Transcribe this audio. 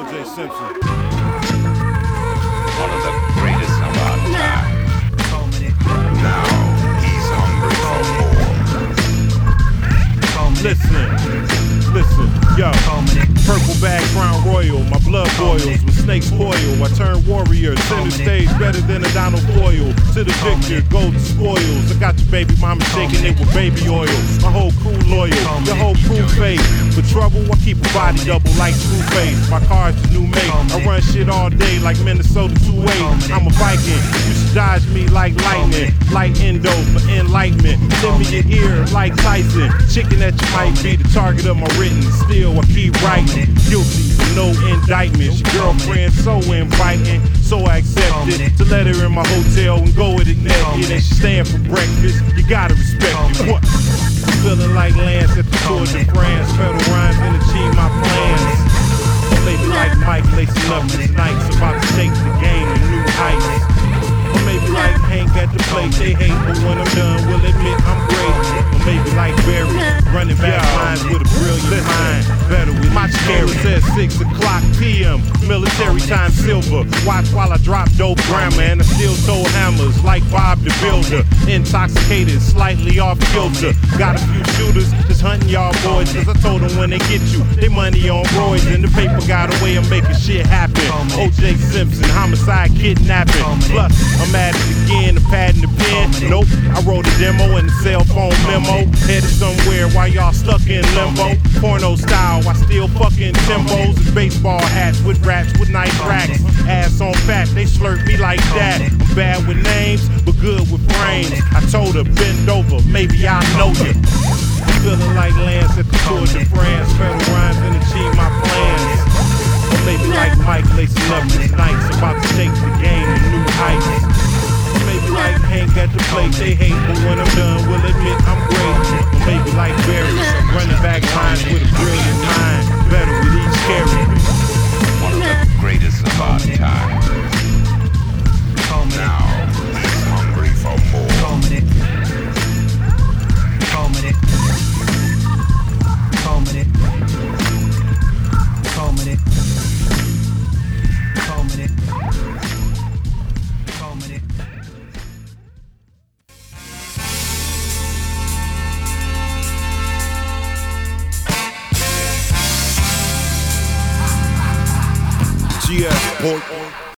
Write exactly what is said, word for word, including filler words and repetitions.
O J Simpson. One of the greatest of our time. Now he's hungry for more. Listen, listen, yo. Purple bag, Crown Royal, my blood boils with snakes boil. I turn warrior, center stage better than a Donald Boyle. To the victor, golden spoils. I got your baby mama shaking it with baby oil. My whole crew loyal, your whole crew fake. For trouble, I keep a body double like Two-Face. My car's the new mate. I run shit all day like Minnesota two eight. I'm a Viking, you should dodge me like lightning. Light endo for enlightenment. Lend me your ear like Tyson. Chicken that you might be the target of my written. Still, I keep writing. Guilty for no indictments. Your girlfriend so inviting, so I accepted to let her in my hotel and go with it naked. And she staying for breakfast. You gotta respect it. What? Feeling like Lance at the Tour de France. Pedal rhymes and achieve my plans. Or maybe like Mike lacing up his nights, about to take the game to new heights. Or maybe like Hank at the plate, they hate, but when I'm done, will admit I'm great. Or maybe like Barry, running back lines with a brilliant mind. Better with my scary says six o'clock p m Military time silver. Watch while I drop dope grammar and I still throw hammers like Bob the Builder. Intoxicated, slightly off kilter. Got a few shooters just hunting y'all boys, cause I told them when they get you, they money on roids. And the paper got a way of making shit happen. O J Simpson, homicide, kidnapping. Plus, I'm at it again, the pad and the pen. Nope, I wrote a demo and a cell phone memo. Headed somewhere while y'all stuck in limbo. Porno style, I still fucking Timbos and baseball hats with raps with nice racks. Ass on fat, they slurp me like that. I'm bad with names, but good with brains. I told her, bend over, maybe I'll know you. Feeling like Lance at the Tour de France. Pedal rhymes and achieve my plans. Or maybe like Mike lacing up his nights, about to take the game to new heights. Or maybe like Hank at the plate, they hate, but when I'm done, will admit I'm great. Or maybe like Barry, running back lines with a brilliant mind. Better with each carry. One of the greatest of our time. Now he's hungry for more. G S Boy.